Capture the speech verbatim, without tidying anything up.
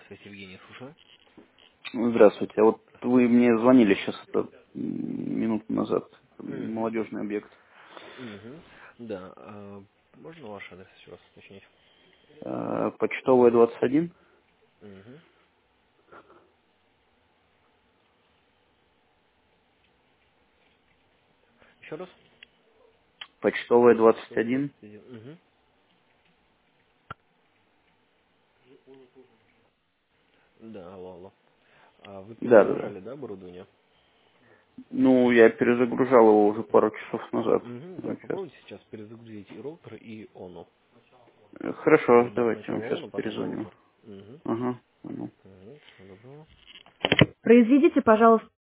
Здравствуйте, Евгений, слушаю. Здравствуйте. А вот вы мне звонили сейчас это, м, минуту назад. Угу. Молодежный объект. Угу. Да. а, можно ваш адрес еще раз уточнить? Э, Почтовая двадцать один. Угу. Еще раз? Почтовая двадцать Что один. двадцать один? Угу. Да, алло, алло. А вы Да, да, да. перезагружали, да, оборудование? Ну, я перезагружал его уже пару часов назад. Угу. Вот сейчас. Попробуйте сейчас перезагрузить и роутер, и ону. Э, Хорошо, Угу. давайте я вам Сначала сейчас ону, потом перезвоню. роутер. Угу. Ага. Понял. Угу. Всего доброго. Произведите, пожалуйста.